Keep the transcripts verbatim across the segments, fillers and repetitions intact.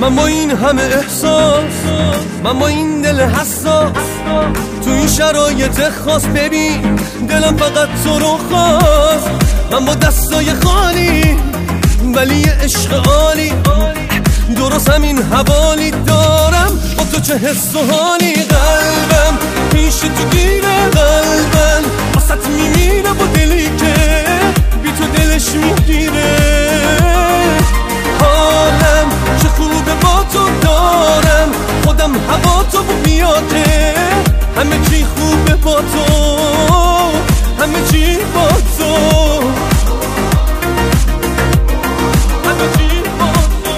من با این همه احساس، من با این دل حساس، تو این شرایط خاص ببین دلم فقط تو رو خواست. من با دستای خالی ولی یه عشق عالی، درست همین حوالی دارم با تو چه حس و حالی. قلبم پیش تو گیره، قلبم واسط میمیره با دلی که بی تو دلش میگیره. حالم چه خوبه با تو دارم، خودم هوا تو بیاده، همه چی خوبه با تو، همه چی با تو، همه چی با تو.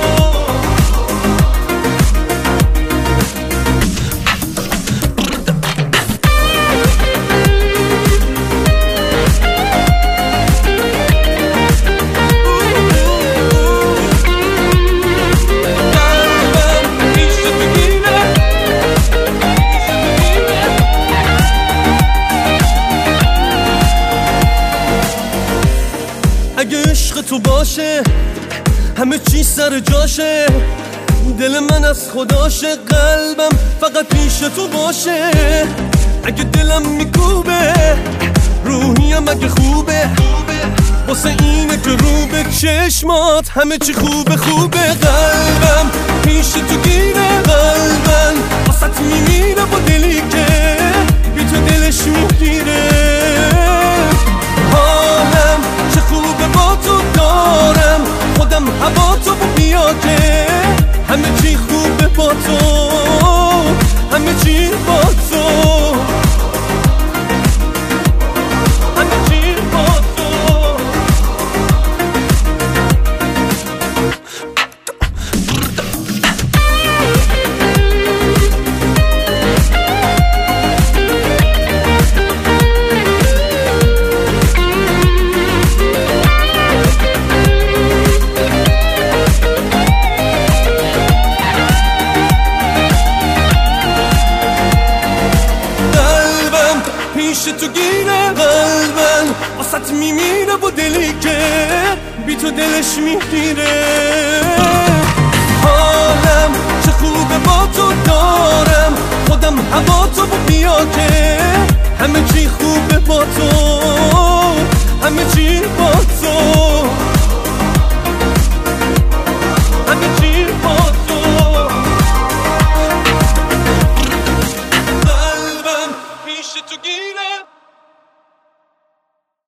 اگه عشق تو باشه همه چی سر جاشه، دل من از خداشه، قلبم فقط پیش تو باشه. اگه دلم میکوبه روحیم اگه خوبه، واسه اینه که رو به چشمات همه چی خوبه خوبه. قلبم پیش تو گیره، قلبم واسط میمیره با دلی که بی تو دلش میگیره. حالم چه خوبه با تو دارم، خودم هوا تو بیاده، همه چی خوبه با تو، همه چی با تو، همه چی با تو. پیش تو گیره، قلبم واسط میمیره با دلی که بی تو دلش میگیره. حالم چه خوبه با تو دارم، خودم هوا تو بیاده، همه چی خوبه با تو، همه چی با تو، همه چی با تو. قلبم پیش تو گیره.